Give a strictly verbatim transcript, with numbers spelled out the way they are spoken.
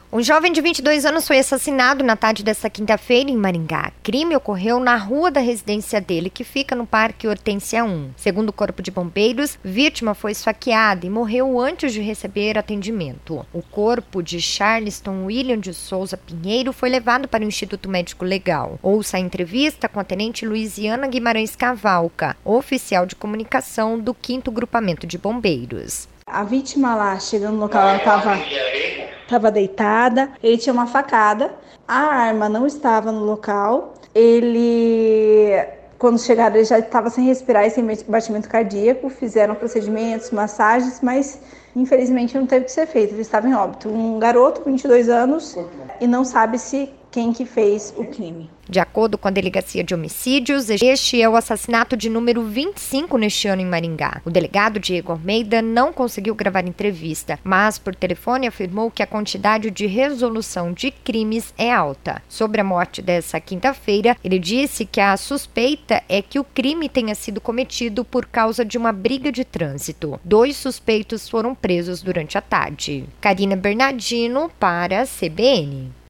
Um jovem de vinte e dois anos foi assassinado na tarde desta quinta-feira em Maringá. O crime ocorreu na rua da residência dele, que fica no Parque Hortência um. Segundo o Corpo de Bombeiros, a vítima foi esfaqueada e morreu antes de receber atendimento. O corpo de Charleston William de Souza Pinheiro foi levado para o Instituto Médico Legal. Ouça a entrevista com a tenente Luiziana Guimarães Cavalca, oficial de comunicação do quinto Grupamento de Bombeiros. A vítima lá, chegando no local, ela estava estava deitada, ele tinha uma facada, a arma não estava no local, ele, quando chegaram, ele já estava sem respirar e sem batimento cardíaco, fizeram procedimentos, massagens, mas infelizmente não teve que ser feito, ele estava em óbito. Um garoto, vinte e dois anos, e não sabe-se quem que fez o crime. De acordo com a Delegacia de Homicídios, este é o assassinato de número vinte e cinco neste ano em Maringá. O delegado Diego Almeida não conseguiu gravar entrevista, mas por telefone afirmou que a quantidade de resolução de crimes é alta. Sobre a morte dessa quinta-feira, ele disse que a suspeita é que o crime tenha sido cometido por causa de uma briga de trânsito. Dois suspeitos foram presos durante a tarde. Karina Bernardino para a C B N.